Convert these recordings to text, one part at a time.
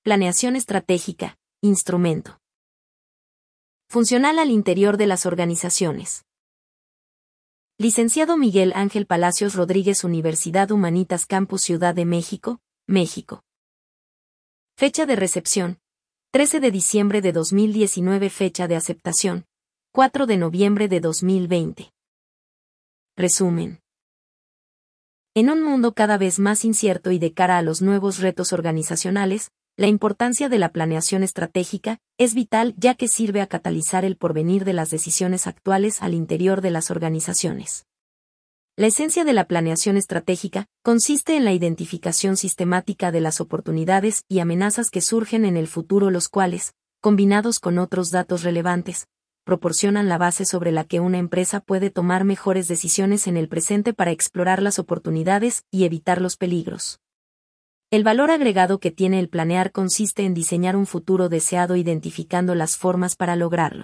Planeación estratégica, instrumento. Funcional al interior de las organizaciones. Licenciado Miguel Ángel Palacios Rodríguez, Universidad Humanitas Campus Ciudad de México, México. Fecha de recepción: 13 de diciembre de 2019. Fecha de aceptación: 4 de noviembre de 2020. Resumen. En un mundo cada vez más incierto y de cara a los nuevos retos organizacionales, la importancia de la planeación estratégica es vital, ya que sirve a catalizar el porvenir de las decisiones actuales al interior de las organizaciones. La esencia de la planeación estratégica consiste en la identificación sistemática de las oportunidades y amenazas que surgen en el futuro, los cuales, combinados con otros datos relevantes, proporcionan la base sobre la que una empresa puede tomar mejores decisiones en el presente para explorar las oportunidades y evitar los peligros. El valor agregado que tiene el planear consiste en diseñar un futuro deseado identificando las formas para lograrlo.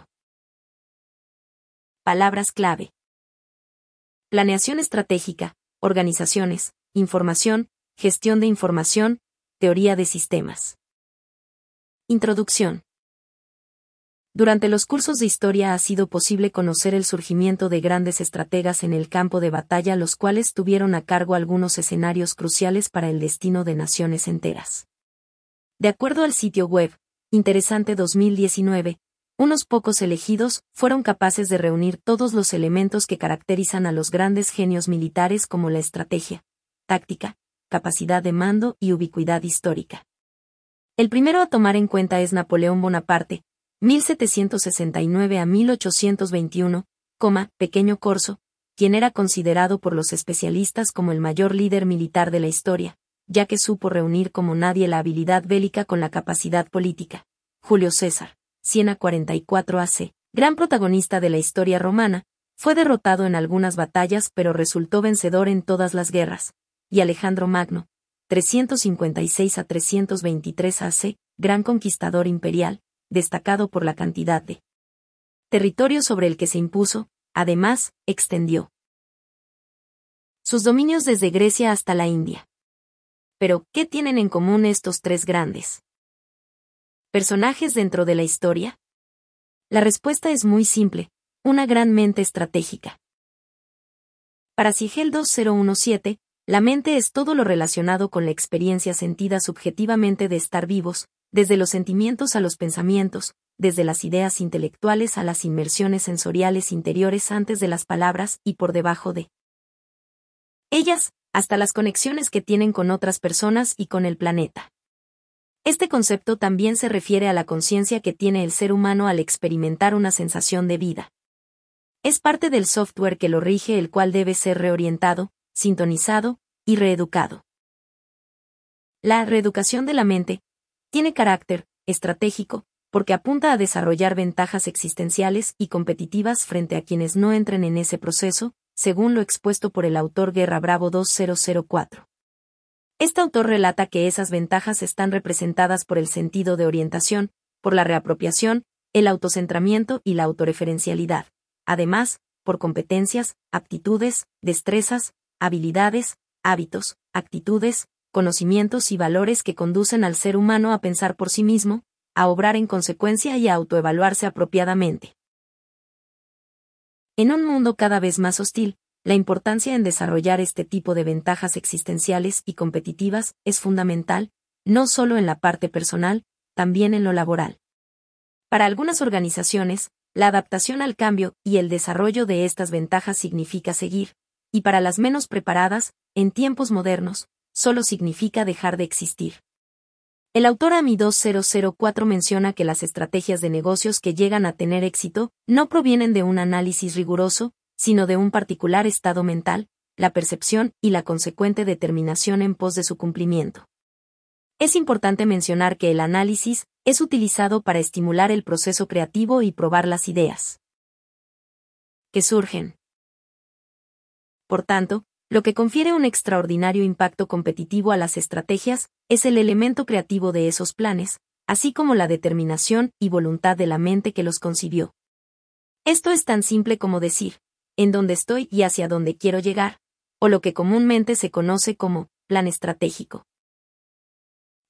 Palabras clave: planeación estratégica, organizaciones, información, gestión de información, teoría de sistemas. Introducción. Durante los cursos de historia ha sido posible conocer el surgimiento de grandes estrategas en el campo de batalla, los cuales tuvieron a cargo algunos escenarios cruciales para el destino de naciones enteras. De acuerdo al sitio web Interesante 2019, unos pocos elegidos fueron capaces de reunir todos los elementos que caracterizan a los grandes genios militares, como la estrategia, táctica, capacidad de mando y ubicuidad histórica. El primero a tomar en cuenta es Napoleón Bonaparte, 1769 a 1821, Pequeño Corso, quien era considerado por los especialistas como el mayor líder militar de la historia, ya que supo reunir como nadie la habilidad bélica con la capacidad política. Julio César, 100 a 44 AC, gran protagonista de la historia romana, fue derrotado en algunas batallas pero resultó vencedor en todas las guerras. Y Alejandro Magno, 356 a 323 AC, gran conquistador imperial, destacado por la cantidad de territorio sobre el que se impuso, además, extendió sus dominios desde Grecia hasta la India. Pero, ¿qué tienen en común estos tres grandes personajes dentro de la historia? La respuesta es muy simple: una gran mente estratégica. Para Siegel 2017, la mente es todo lo relacionado con la experiencia sentida subjetivamente de estar vivos, desde los sentimientos a los pensamientos, desde las ideas intelectuales a las inmersiones sensoriales interiores antes de las palabras y por debajo de ellas, hasta las conexiones que tienen con otras personas y con el planeta. Este concepto también se refiere a la conciencia que tiene el ser humano al experimentar una sensación de vida. Es parte del software que lo rige, el cual debe ser reorientado, sintonizado y reeducado. La reeducación de la mente tiene carácter estratégico porque apunta a desarrollar ventajas existenciales y competitivas frente a quienes no entren en ese proceso, según lo expuesto por el autor Guerra Bravo 2004. Este autor relata que esas ventajas están representadas por el sentido de orientación, por la reapropiación, el autocentramiento y la autorreferencialidad, además, por competencias, aptitudes, destrezas, habilidades, hábitos, actitudes, conocimientos y valores que conducen al ser humano a pensar por sí mismo, a obrar en consecuencia y a autoevaluarse apropiadamente. En un mundo cada vez más hostil, la importancia en desarrollar este tipo de ventajas existenciales y competitivas es fundamental, no solo en la parte personal, también en lo laboral. Para algunas organizaciones, la adaptación al cambio y el desarrollo de estas ventajas significa seguir, y para las menos preparadas, en tiempos modernos, solo significa dejar de existir. El autor AMI 2004 menciona que las estrategias de negocios que llegan a tener éxito no provienen de un análisis riguroso, sino de un particular estado mental, la percepción y la consecuente determinación en pos de su cumplimiento. Es importante mencionar que el análisis es utilizado para estimular el proceso creativo y probar las ideas que surgen. Por tanto, lo que confiere un extraordinario impacto competitivo a las estrategias es el elemento creativo de esos planes, así como la determinación y voluntad de la mente que los concibió. Esto es tan simple como decir, en dónde estoy y hacia dónde quiero llegar, o lo que comúnmente se conoce como plan estratégico.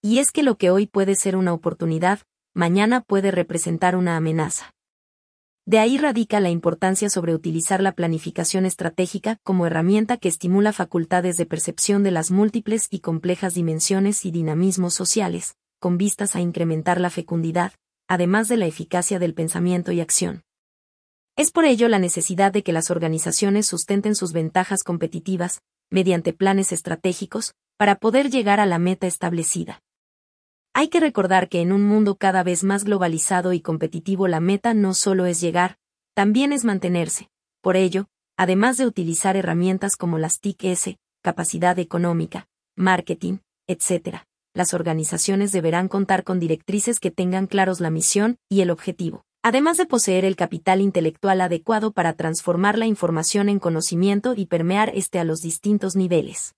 Y es que lo que hoy puede ser una oportunidad, mañana puede representar una amenaza. De ahí radica la importancia sobre utilizar la planificación estratégica como herramienta que estimula facultades de percepción de las múltiples y complejas dimensiones y dinamismos sociales, con vistas a incrementar la fecundidad, además de la eficacia del pensamiento y acción. Es por ello la necesidad de que las organizaciones sustenten sus ventajas competitivas, mediante planes estratégicos, para poder llegar a la meta establecida. Hay que recordar que en un mundo cada vez más globalizado y competitivo la meta no solo es llegar, también es mantenerse. Por ello, además de utilizar herramientas como las TIC-S, capacidad económica, marketing, etc., las organizaciones deberán contar con directrices que tengan claros la misión y el objetivo, además de poseer el capital intelectual adecuado para transformar la información en conocimiento y permear este a los distintos niveles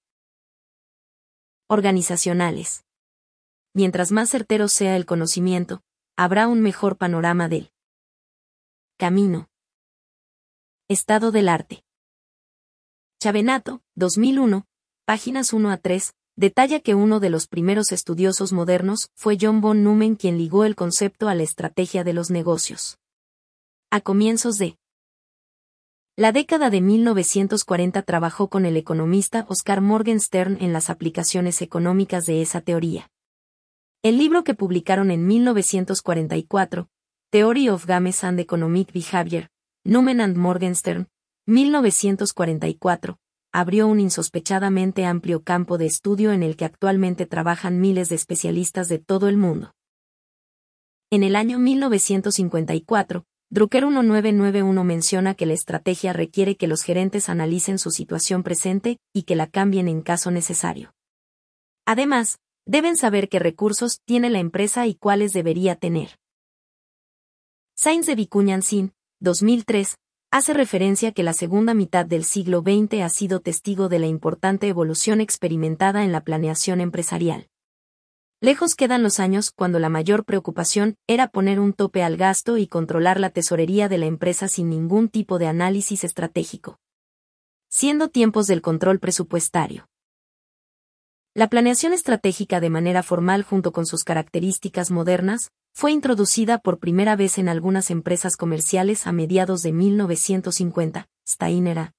organizacionales. Mientras más certero sea el conocimiento, habrá un mejor panorama del camino. Estado del arte. Chavenato, 2001, páginas 1 a 3, detalla que uno de los primeros estudiosos modernos fue John von Neumann quien ligó el concepto a la estrategia de los negocios. A comienzos de la década de 1940 trabajó con el economista Oscar Morgenstern en las aplicaciones económicas de esa teoría. El libro que publicaron en 1944, Theory of Games and Economic Behavior, Neumann and Morgenstern, 1944, abrió un insospechadamente amplio campo de estudio en el que actualmente trabajan miles de especialistas de todo el mundo. En el año 1954, Drucker 1991 menciona que la estrategia requiere que los gerentes analicen su situación presente y que la cambien en caso necesario. Además, deben saber qué recursos tiene la empresa y cuáles debería tener. Sainz de Vicuña Sin, 2003, hace referencia que la segunda mitad del siglo XX ha sido testigo de la importante evolución experimentada en la planeación empresarial. Lejos quedan los años cuando la mayor preocupación era poner un tope al gasto y controlar la tesorería de la empresa sin ningún tipo de análisis estratégico. Siendo tiempos del control presupuestario. La planeación estratégica de manera formal junto con sus características modernas, fue introducida por primera vez en algunas empresas comerciales a mediados de 1950, Steiner,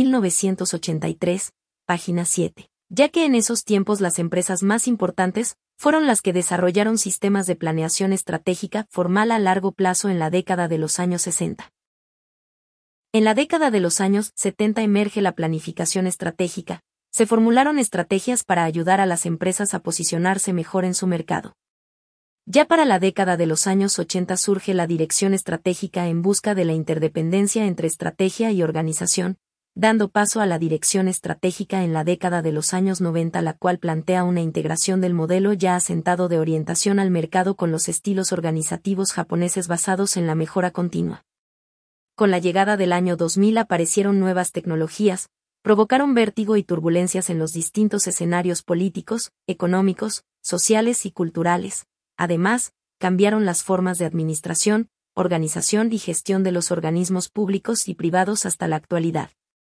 1983, página 7, ya que en esos tiempos las empresas más importantes fueron las que desarrollaron sistemas de planeación estratégica formal a largo plazo en la década de los años 60. En la década de los años 70 emerge la planificación estratégica. Se formularon estrategias para ayudar a las empresas a posicionarse mejor en su mercado. Ya para la década de los años 80 surge la dirección estratégica en busca de la interdependencia entre estrategia y organización, dando paso a la dirección estratégica en la década de los años 90, la cual plantea una integración del modelo ya asentado de orientación al mercado con los estilos organizativos japoneses basados en la mejora continua. Con la llegada del año 2000 aparecieron nuevas tecnologías, provocaron vértigo y turbulencias en los distintos escenarios políticos, económicos, sociales y culturales. Además, cambiaron las formas de administración, organización y gestión de los organismos públicos y privados hasta la actualidad.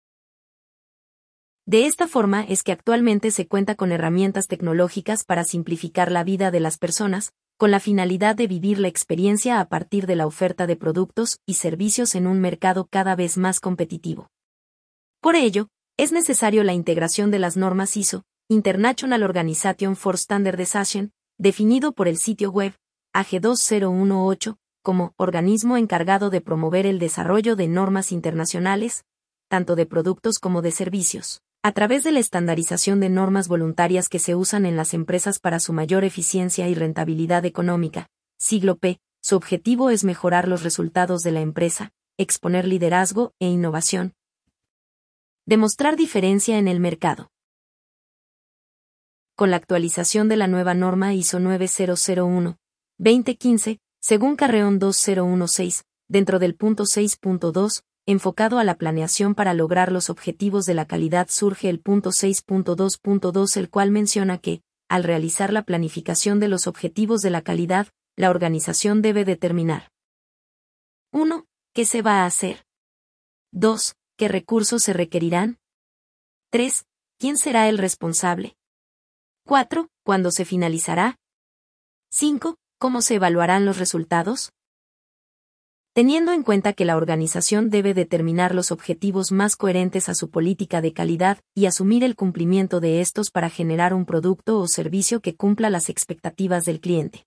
De esta forma es que actualmente se cuenta con herramientas tecnológicas para simplificar la vida de las personas, con la finalidad de vivir la experiencia a partir de la oferta de productos y servicios en un mercado cada vez más competitivo. Por ello, es necesario la integración de las normas ISO, International Organization for Standardization, definido por el sitio web AG2018, como organismo encargado de promover el desarrollo de normas internacionales, tanto de productos como de servicios, a través de la estandarización de normas voluntarias que se usan en las empresas para su mayor eficiencia y rentabilidad económica. Siglo P. Su objetivo es mejorar los resultados de la empresa, exponer liderazgo e innovación, demostrar diferencia en el mercado. Con la actualización de la nueva norma ISO 9001-2015, según Carreón 2016, dentro del punto 6.2, enfocado a la planeación para lograr los objetivos de la calidad, surge el punto 6.2.2, el cual menciona que, al realizar la planificación de los objetivos de la calidad, la organización debe determinar 1. ¿Qué se va a hacer? 2. ¿Qué recursos se requerirán? 3. ¿Quién será el responsable? 4. ¿Cuándo se finalizará? 5. ¿Cómo se evaluarán los resultados? Teniendo en cuenta que la organización debe determinar los objetivos más coherentes a su política de calidad y asumir el cumplimiento de estos para generar un producto o servicio que cumpla las expectativas del cliente.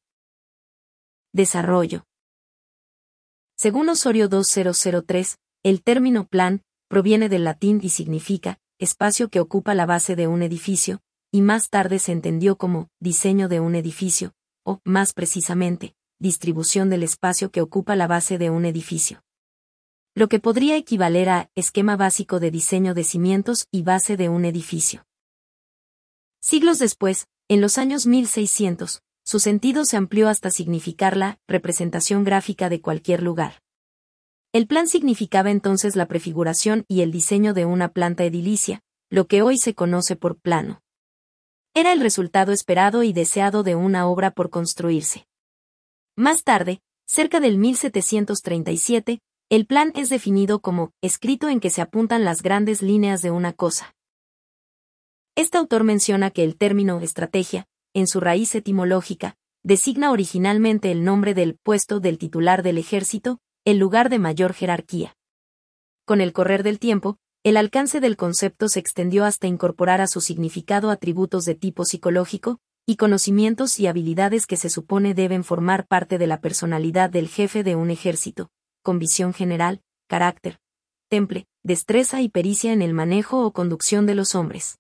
Desarrollo. Según Osorio 2003, el término plan proviene del latín y significa espacio que ocupa la base de un edificio, y más tarde se entendió como diseño de un edificio, o, más precisamente, distribución del espacio que ocupa la base de un edificio. Lo que podría equivaler a esquema básico de diseño de cimientos y base de un edificio. Siglos después, en los años 1600, su sentido se amplió hasta significar la representación gráfica de cualquier lugar. El plan significaba entonces la prefiguración y el diseño de una planta edilicia, lo que hoy se conoce por plano. Era el resultado esperado y deseado de una obra por construirse. Más tarde, cerca del 1737, el plan es definido como escrito en que se apuntan las grandes líneas de una cosa. Este autor menciona que el término estrategia, en su raíz etimológica, designa originalmente el nombre del puesto del titular del ejército, el lugar de mayor jerarquía. Con el correr del tiempo, el alcance del concepto se extendió hasta incorporar a su significado atributos de tipo psicológico, y conocimientos y habilidades que se supone deben formar parte de la personalidad del jefe de un ejército, con visión general, carácter, temple, destreza y pericia en el manejo o conducción de los hombres.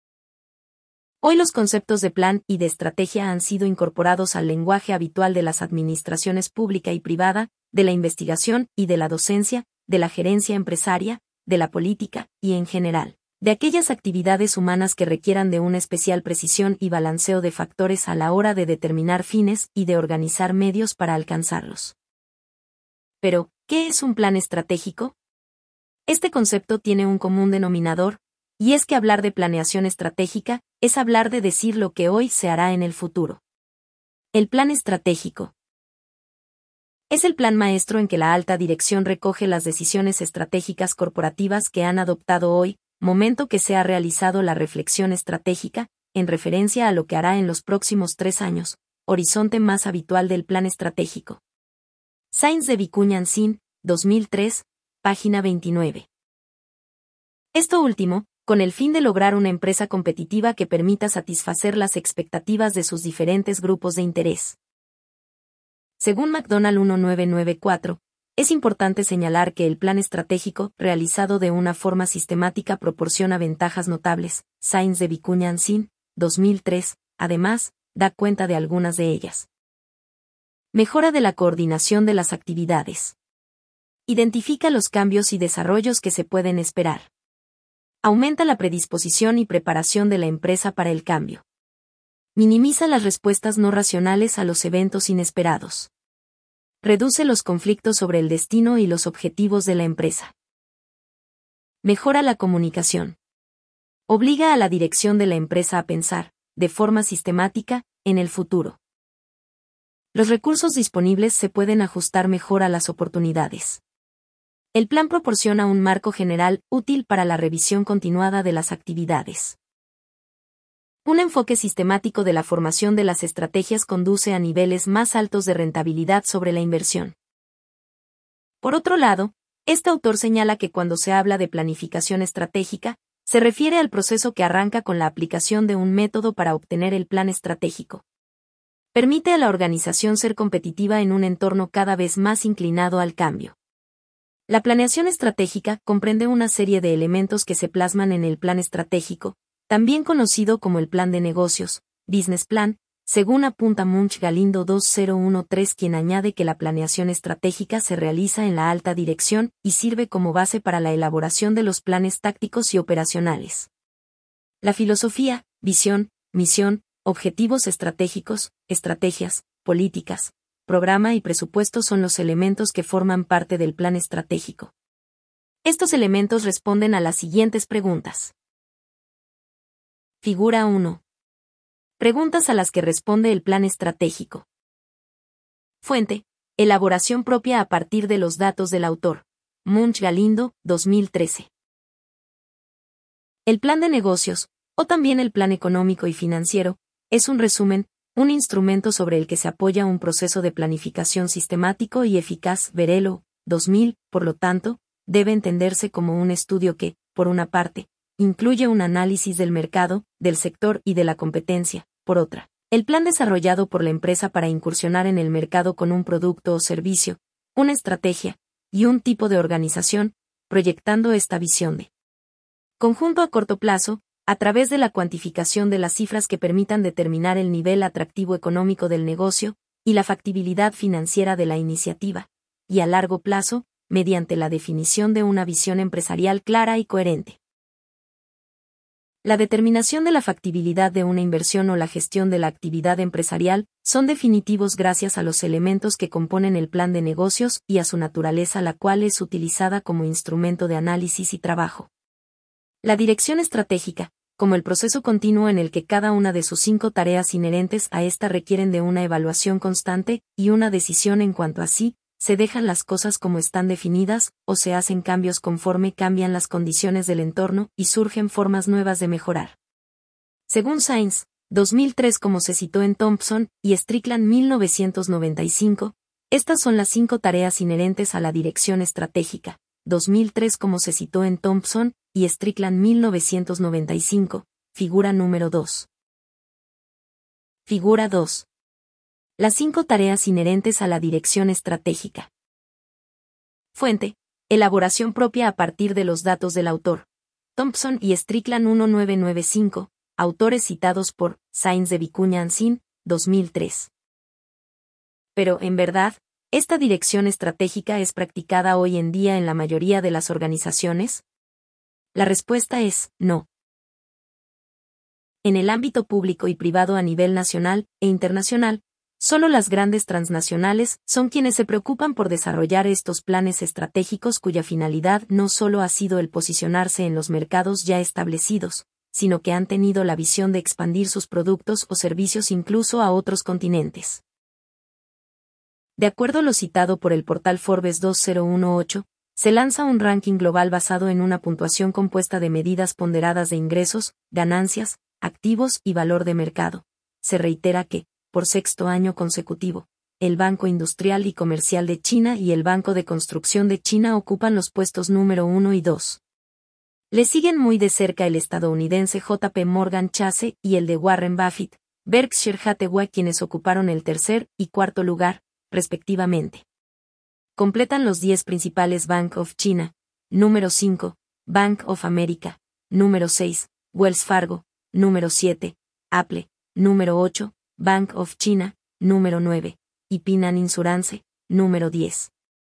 Hoy los conceptos de plan y de estrategia han sido incorporados al lenguaje habitual de las administraciones pública y privada, de la investigación y de la docencia, de la gerencia empresaria, de la política, y en general, de aquellas actividades humanas que requieran de una especial precisión y balanceo de factores a la hora de determinar fines y de organizar medios para alcanzarlos. Pero, ¿qué es un plan estratégico? Este concepto tiene un común denominador, y es que hablar de planeación estratégica es hablar de decir lo que hoy se hará en el futuro. El plan estratégico es el plan maestro en que la alta dirección recoge las decisiones estratégicas corporativas que han adoptado hoy, momento que se ha realizado la reflexión estratégica, en referencia a lo que hará en los próximos 3 años, horizonte más habitual del plan estratégico. Sainz de Vicuña Sin, 2003, página 29. Esto último, con el fin de lograr una empresa competitiva que permita satisfacer las expectativas de sus diferentes grupos de interés. Según McDonald 1994, es importante señalar que el plan estratégico, realizado de una forma sistemática, proporciona ventajas notables. Sainz de Vicuña Sin, 2003, además, da cuenta de algunas de ellas. Mejora de la coordinación de las actividades. Identifica los cambios y desarrollos que se pueden esperar. Aumenta la predisposición y preparación de la empresa para el cambio. Minimiza las respuestas no racionales a los eventos inesperados. Reduce los conflictos sobre el destino y los objetivos de la empresa. Mejora la comunicación. Obliga a la dirección de la empresa a pensar, de forma sistemática, en el futuro. Los recursos disponibles se pueden ajustar mejor a las oportunidades. El plan proporciona un marco general útil para la revisión continuada de las actividades. Un enfoque sistemático de la formación de las estrategias conduce a niveles más altos de rentabilidad sobre la inversión. Por otro lado, este autor señala que cuando se habla de planificación estratégica, se refiere al proceso que arranca con la aplicación de un método para obtener el plan estratégico. Permite a la organización ser competitiva en un entorno cada vez más inclinado al cambio. La planeación estratégica comprende una serie de elementos que se plasman en el plan estratégico, también conocido como el plan de negocios, business plan, según apunta Munch Galindo 2013, quien añade que la planeación estratégica se realiza en la alta dirección y sirve como base para la elaboración de los planes tácticos y operacionales. La filosofía, visión, misión, objetivos estratégicos, estrategias, políticas, programa y presupuesto son los elementos que forman parte del plan estratégico. Estos elementos responden a las siguientes preguntas. Figura 1. Preguntas a las que responde el plan estratégico. Fuente: elaboración propia a partir de los datos del autor. Munch Galindo, 2013. El plan de negocios, o también el plan económico y financiero, es un resumen, un instrumento sobre el que se apoya un proceso de planificación sistemático y eficaz. Verelo, 2000, por lo tanto, debe entenderse como un estudio que, por una parte, incluye un análisis del mercado, del sector y de la competencia, por otra, el plan desarrollado por la empresa para incursionar en el mercado con un producto o servicio, una estrategia y un tipo de organización, proyectando esta visión de conjunto a corto plazo, a través de la cuantificación de las cifras que permitan determinar el nivel atractivo económico del negocio y la factibilidad financiera de la iniciativa, y a largo plazo, mediante la definición de una visión empresarial clara y coherente. La determinación de la factibilidad de una inversión o la gestión de la actividad empresarial son definitivos gracias a los elementos que componen el plan de negocios y a su naturaleza, la cual es utilizada como instrumento de análisis y trabajo. La dirección estratégica, como el proceso continuo en el que cada una de sus 5 tareas inherentes a esta requieren de una evaluación constante y una decisión en cuanto a si se dejan las cosas como están definidas o se hacen cambios conforme cambian las condiciones del entorno y surgen formas nuevas de mejorar. Según Sainz, 2003, como se citó en Thompson y Strickland 1995, estas son las 5 tareas inherentes a la dirección estratégica. 2003, como se citó en Thompson y Strickland 1995, figura número 2. Figura 2. Las 5 tareas inherentes a la dirección estratégica. Fuente: elaboración propia a partir de los datos del autor. Thompson y Strickland 1995, autores citados por Sainz de Vicuña Ancín, 2003. Pero, en verdad, ¿esta dirección estratégica es practicada hoy en día en la mayoría de las organizaciones? La respuesta es no. En el ámbito público y privado a nivel nacional e internacional, solo las grandes transnacionales son quienes se preocupan por desarrollar estos planes estratégicos cuya finalidad no solo ha sido el posicionarse en los mercados ya establecidos, sino que han tenido la visión de expandir sus productos o servicios incluso a otros continentes. De acuerdo a lo citado por el portal Forbes 2018, se lanza un ranking global basado en una puntuación compuesta de medidas ponderadas de ingresos, ganancias, activos y valor de mercado. Se reitera que, por 6º año consecutivo, el Banco Industrial y Comercial de China y el Banco de Construcción de China ocupan los puestos número 1 y 2. Le siguen muy de cerca el estadounidense JP Morgan Chase y el de Warren Buffett, Berkshire Hathaway, quienes ocuparon el 3er y 4º lugar, respectivamente. Completan los 10 principales Bank of China, número 5, Bank of America, número 6, Wells Fargo, número 7, Apple, número 8, Bank of China, número 9, y Ping An Insurance, número 10.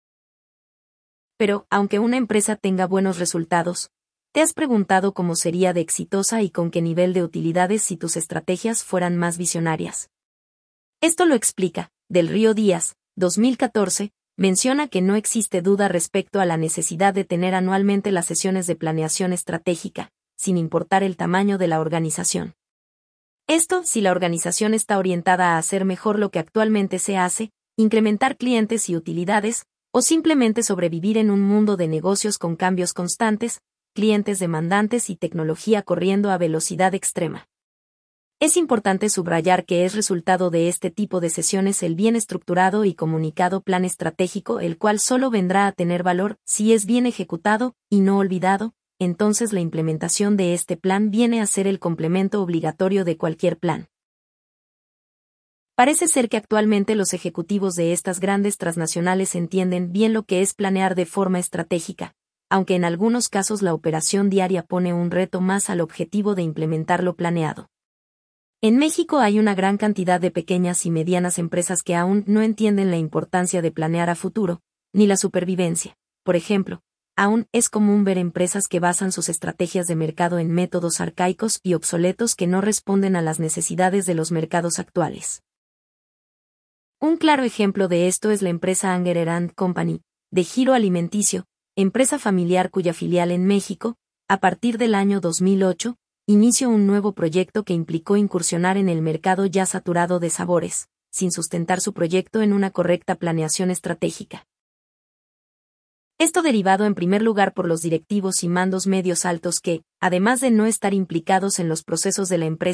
Pero, aunque una empresa tenga buenos resultados, ¿te has preguntado cómo sería de exitosa y con qué nivel de utilidades si tus estrategias fueran más visionarias? Esto lo explica, Del Río Díaz, 2014, menciona que no existe duda respecto a la necesidad de tener anualmente las sesiones de planeación estratégica, sin importar el tamaño de la organización. Esto si la organización está orientada a hacer mejor lo que actualmente se hace, incrementar clientes y utilidades, o simplemente sobrevivir en un mundo de negocios con cambios constantes, clientes demandantes y tecnología corriendo a velocidad extrema. Es importante subrayar que es resultado de este tipo de sesiones el bien estructurado y comunicado plan estratégico, el cual solo vendrá a tener valor si es bien ejecutado y no olvidado. Entonces la implementación de este plan viene a ser el complemento obligatorio de cualquier plan. Parece ser que actualmente los ejecutivos de estas grandes transnacionales entienden bien lo que es planear de forma estratégica, aunque en algunos casos la operación diaria pone un reto más al objetivo de implementar lo planeado. En México hay una gran cantidad de pequeñas y medianas empresas que aún no entienden la importancia de planear a futuro, ni la supervivencia. Por ejemplo, aún es común ver empresas que basan sus estrategias de mercado en métodos arcaicos y obsoletos que no responden a las necesidades de los mercados actuales. Un claro ejemplo de esto es la empresa Anger Company, de giro alimenticio, empresa familiar cuya filial en México, a partir del año 2008, inició un nuevo proyecto que implicó incursionar en el mercado ya saturado de sabores, sin sustentar su proyecto en una correcta planeación estratégica. Esto derivado en primer lugar por los directivos y mandos medios altos que, además de no estar implicados en los procesos de la empresa,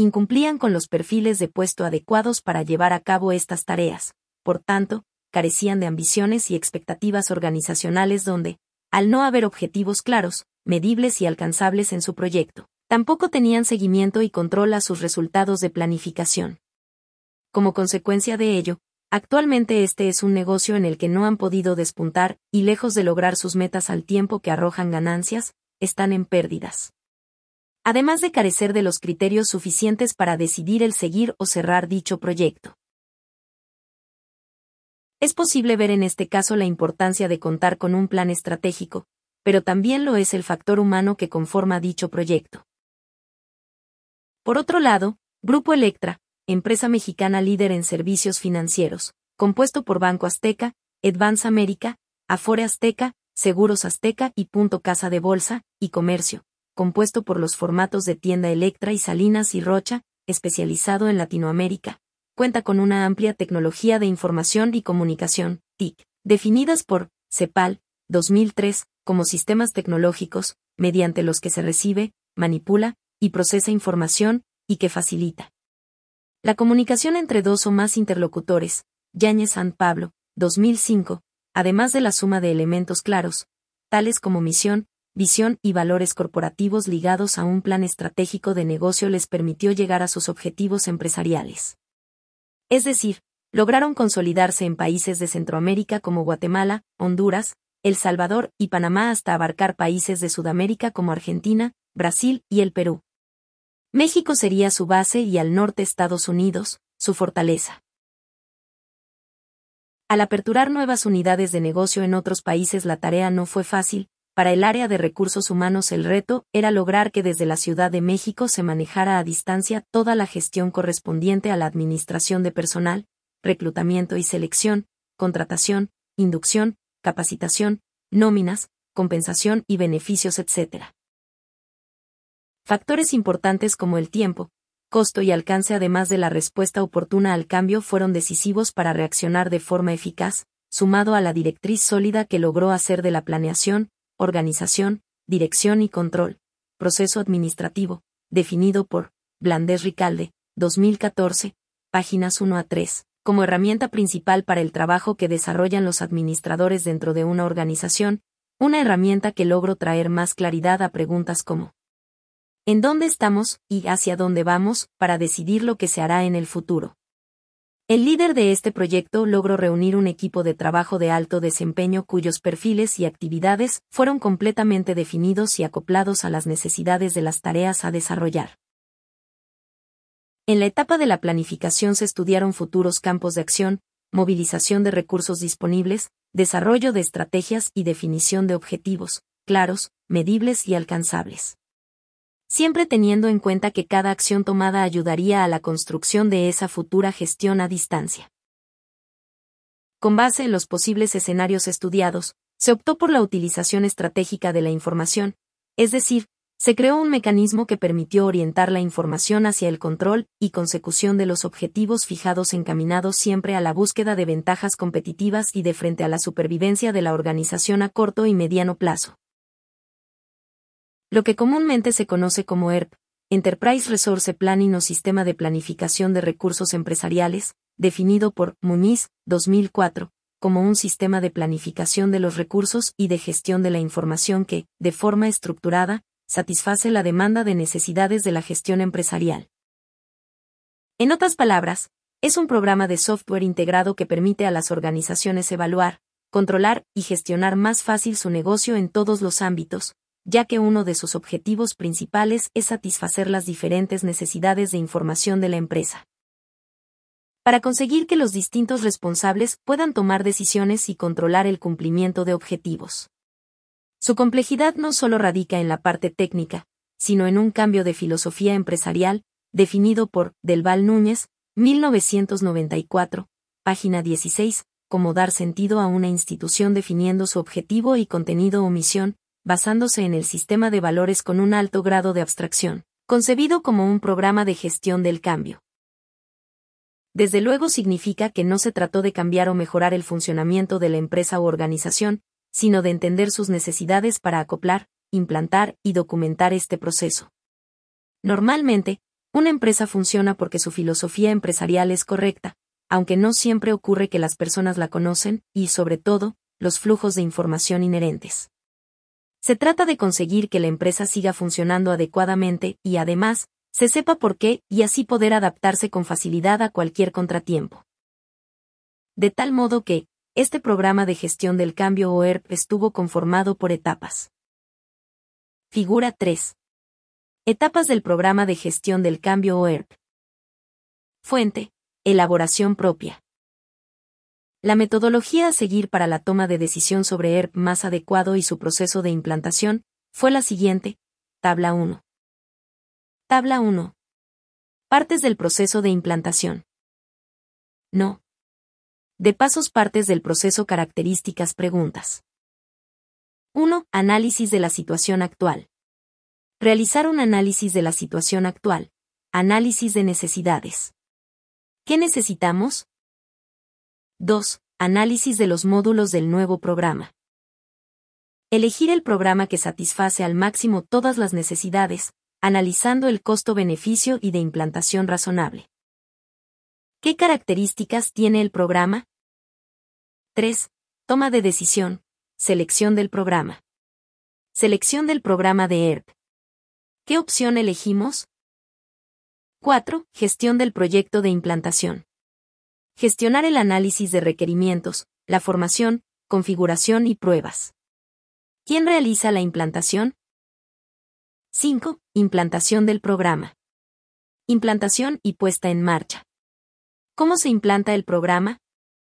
incumplían con los perfiles de puesto adecuados para llevar a cabo estas tareas, por tanto, carecían de ambiciones y expectativas organizacionales donde, al no haber objetivos claros, medibles y alcanzables en su proyecto, tampoco tenían seguimiento y control a sus resultados de planificación. Como consecuencia de ello, actualmente este es un negocio en el que no han podido despuntar y lejos de lograr sus metas al tiempo que arrojan ganancias, están en pérdidas. Además de carecer de los criterios suficientes para decidir el seguir o cerrar dicho proyecto. Es posible ver en este caso la importancia de contar con un plan estratégico, pero también lo es el factor humano que conforma dicho proyecto. Por otro lado, Grupo Electra, empresa mexicana líder en servicios financieros, compuesto por Banco Azteca, Advance América, Afore Azteca, Seguros Azteca y Punto Casa de Bolsa y Comercio, compuesto por los formatos de Tienda Electra y Salinas y Rocha, especializado en Latinoamérica, cuenta con una amplia tecnología de información y comunicación, TIC, definidas por CEPAL, 2003, como sistemas tecnológicos, mediante los que se recibe, manipula y procesa información, y que facilita la comunicación entre dos o más interlocutores, Yáñez San Pablo, 2005, además de la suma de elementos claros, tales como misión, visión y valores corporativos ligados a un plan estratégico de negocio les permitió llegar a sus objetivos empresariales. Es decir, lograron consolidarse en países de Centroamérica como Guatemala, Honduras, El Salvador y Panamá hasta abarcar países de Sudamérica como Argentina, Brasil y el Perú. México sería su base y al norte Estados Unidos, su fortaleza. Al aperturar nuevas unidades de negocio en otros países la tarea no fue fácil, para el área de recursos humanos el reto era lograr que desde la Ciudad de México se manejara a distancia toda la gestión correspondiente a la administración de personal, reclutamiento y selección, contratación, inducción, capacitación, nóminas, compensación y beneficios, etc. Factores importantes como el tiempo, costo y alcance además de la respuesta oportuna al cambio fueron decisivos para reaccionar de forma eficaz, sumado a la directriz sólida que logró hacer de la planeación, organización, dirección y control, proceso administrativo, definido por Blandés Ricalde, 2014, páginas 1 a 3, como herramienta principal para el trabajo que desarrollan los administradores dentro de una organización, una herramienta que logró traer más claridad a preguntas como ¿en dónde estamos y hacia dónde vamos para decidir lo que se hará en el futuro? El líder de este proyecto logró reunir un equipo de trabajo de alto desempeño cuyos perfiles y actividades fueron completamente definidos y acoplados a las necesidades de las tareas a desarrollar. En la etapa de la planificación se estudiaron futuros campos de acción, movilización de recursos disponibles, desarrollo de estrategias y definición de objetivos, claros, medibles y alcanzables. Siempre teniendo en cuenta que cada acción tomada ayudaría a la construcción de esa futura gestión a distancia. Con base en los posibles escenarios estudiados, se optó por la utilización estratégica de la información, es decir, se creó un mecanismo que permitió orientar la información hacia el control y consecución de los objetivos fijados encaminados siempre a la búsqueda de ventajas competitivas y de frente a la supervivencia de la organización a corto y mediano plazo. Lo que comúnmente se conoce como ERP, Enterprise Resource Planning o Sistema de Planificación de Recursos Empresariales, definido por Muniz, 2004, como un sistema de planificación de los recursos y de gestión de la información que, de forma estructurada, satisface la demanda de necesidades de la gestión empresarial. En otras palabras, es un programa de software integrado que permite a las organizaciones evaluar, controlar y gestionar más fácil su negocio en todos los ámbitos, ya que uno de sus objetivos principales es satisfacer las diferentes necesidades de información de la empresa. Para conseguir que los distintos responsables puedan tomar decisiones y controlar el cumplimiento de objetivos. Su complejidad no solo radica en la parte técnica, sino en un cambio de filosofía empresarial, definido por Del Val Núñez, 1994, página 16, como dar sentido a una institución definiendo su objetivo y contenido o misión, basándose en el sistema de valores con un alto grado de abstracción, concebido como un programa de gestión del cambio. Desde luego significa que no se trató de cambiar o mejorar el funcionamiento de la empresa u organización, sino de entender sus necesidades para acoplar, implantar y documentar este proceso. Normalmente, Una empresa funciona porque su filosofía empresarial es correcta, aunque no siempre ocurre que las personas la conocen, y sobre todo, los flujos de información inherentes. Se trata de conseguir que la empresa siga funcionando adecuadamente y además, se sepa por qué y así poder adaptarse con facilidad a cualquier contratiempo. De tal modo que, este programa de gestión del cambio o ERP estuvo conformado por etapas. Figura 3. Etapas del programa de gestión del cambio o ERP. Fuente: elaboración propia. La metodología a seguir para la toma de decisión sobre ERP más adecuado y su proceso de implantación fue la siguiente. Tabla 1. Tabla 1. Partes del proceso de implantación. No. De pasos. Partes del proceso. Características. Preguntas. 1. Análisis de la situación actual. Realizar un análisis de la situación actual. Análisis de necesidades. ¿Qué necesitamos? 2. Análisis de los módulos del nuevo programa. Elegir el programa que satisface al máximo todas las necesidades, analizando el costo-beneficio y de implantación razonable. ¿Qué características tiene el programa? 3. Toma de decisión, selección del programa. Selección del programa de ERP. ¿Qué opción elegimos? 4. Gestión del proyecto de implantación. Gestionar el análisis de requerimientos, la formación, configuración y pruebas. ¿Quién realiza la implantación? 5. Implantación del programa. Implantación y puesta en marcha. ¿Cómo se implanta el programa?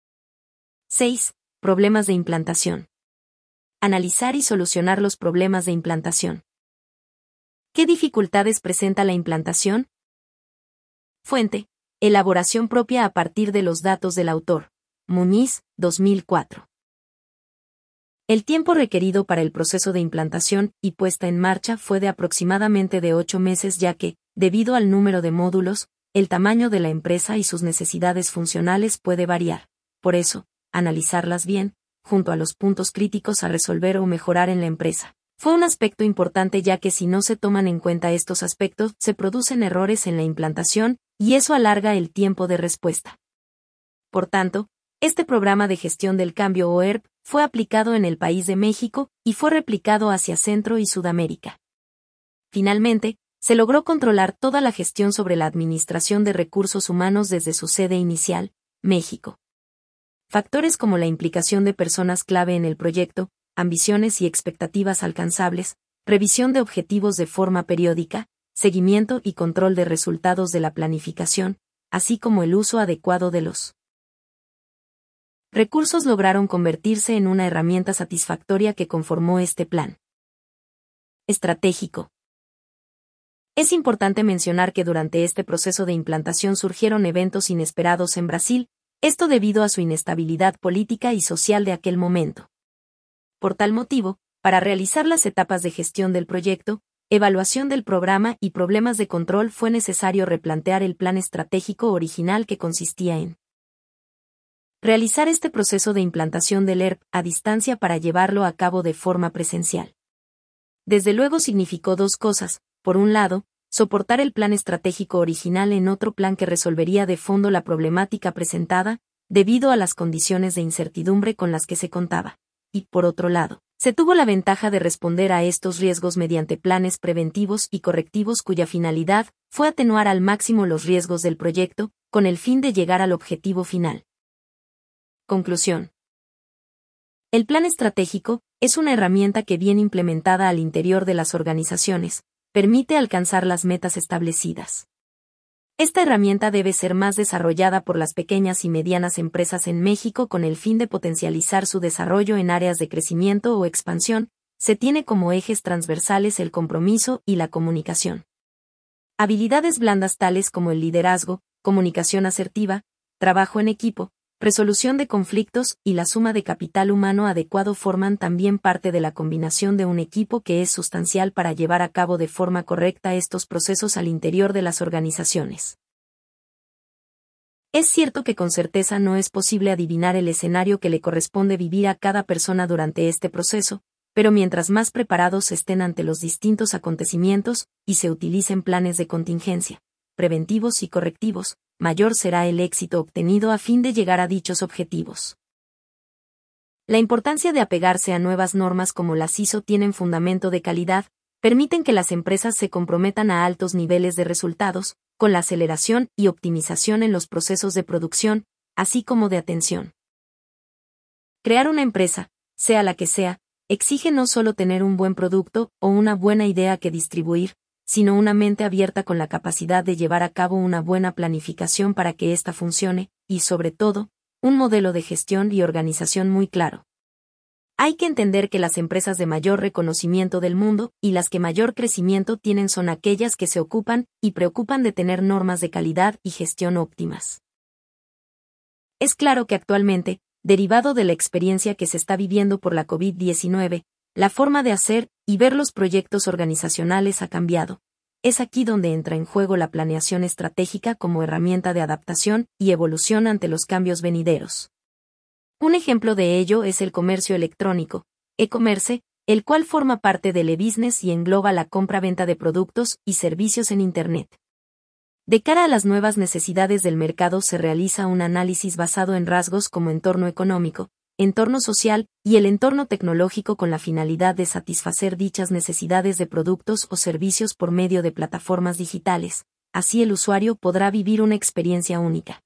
6. Problemas de implantación. Analizar y solucionar los problemas de implantación. ¿Qué dificultades presenta la implantación? Fuente: elaboración propia a partir de los datos del autor. Muñiz, 2004. El tiempo requerido para el proceso de implantación y puesta en marcha fue de aproximadamente de 8 meses, ya que, debido al número de módulos, el tamaño de la empresa y sus necesidades funcionales puede variar. Por eso, analizarlas bien, junto a los puntos críticos a resolver o mejorar en la empresa, fue un aspecto importante, ya que si no se toman en cuenta estos aspectos, se producen errores en la implantación, y eso alarga el tiempo de respuesta. Por tanto, este programa de gestión del cambio o ERP fue aplicado en el país de México y fue replicado hacia Centro y Sudamérica. Finalmente, se logró controlar toda la gestión sobre la administración de recursos humanos desde su sede inicial, México. Factores como la implicación de personas clave en el proyecto, ambiciones y expectativas alcanzables, revisión de objetivos de forma periódica, seguimiento y control de resultados de la planificación, así como el uso adecuado de los recursos lograron convertirse en una herramienta satisfactoria que conformó este plan estratégico. Es importante mencionar que durante este proceso de implantación surgieron eventos inesperados en Brasil, esto debido a su inestabilidad política y social de aquel momento. Por tal motivo, para realizar las etapas de gestión del proyecto, evaluación del programa y problemas de control, fue necesario replantear el plan estratégico original, que consistía en realizar este proceso de implantación del ERP a distancia para llevarlo a cabo de forma presencial. Desde luego significó dos cosas: por un lado, soportar el plan estratégico original en otro plan que resolvería de fondo la problemática presentada, debido a las condiciones de incertidumbre con las que se contaba. Y por otro lado, se tuvo la ventaja de responder a estos riesgos mediante planes preventivos y correctivos cuya finalidad fue atenuar al máximo los riesgos del proyecto, con el fin de llegar al objetivo final. Conclusión. El plan estratégico es una herramienta que, bien implementada al interior de las organizaciones, permite alcanzar las metas establecidas. Esta herramienta debe ser más desarrollada por las pequeñas y medianas empresas en México con el fin de potencializar su desarrollo en áreas de crecimiento o expansión. Se tiene como ejes transversales el compromiso y la comunicación. Habilidades blandas tales como el liderazgo, comunicación asertiva, trabajo en equipo, resolución de conflictos y la suma de capital humano adecuado forman también parte de la combinación de un equipo que es sustancial para llevar a cabo de forma correcta estos procesos al interior de las organizaciones. Es cierto que con certeza no es posible adivinar el escenario que le corresponde vivir a cada persona durante este proceso, pero mientras más preparados estén ante los distintos acontecimientos y se utilicen planes de contingencia, preventivos y correctivos, mayor será el éxito obtenido a fin de llegar a dichos objetivos. La importancia de apegarse a nuevas normas como las ISO tienen fundamento de calidad, permiten que las empresas se comprometan a altos niveles de resultados, con la aceleración y optimización en los procesos de producción, así como de atención. Crear una empresa, sea la que sea, exige no solo tener un buen producto o una buena idea que distribuir, sino una mente abierta con la capacidad de llevar a cabo una buena planificación para que ésta funcione, y sobre todo, un modelo de gestión y organización muy claro. Hay que entender que las empresas de mayor reconocimiento del mundo y las que mayor crecimiento tienen son aquellas que se ocupan y preocupan de tener normas de calidad y gestión óptimas. Es claro que actualmente, derivado de la experiencia que se está viviendo por la COVID-19, la forma de hacer y ver los proyectos organizacionales ha cambiado. Es aquí donde entra en juego la planeación estratégica como herramienta de adaptación y evolución ante los cambios venideros. Un ejemplo de ello es el comercio electrónico, e-commerce, el cual forma parte del e-business y engloba la compra-venta de productos y servicios en Internet. De cara a las nuevas necesidades del mercado se realiza un análisis basado en rasgos como entorno económico, entorno social y el entorno tecnológico con la finalidad de satisfacer dichas necesidades de productos o servicios por medio de plataformas digitales. Así el usuario podrá vivir una experiencia única.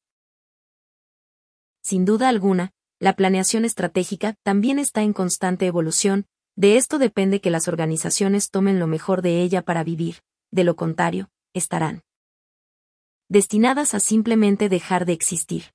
Sin duda alguna, la planeación estratégica también está en constante evolución, de esto depende que las organizaciones tomen lo mejor de ella para vivir, de lo contrario, estarán destinadas a simplemente dejar de existir.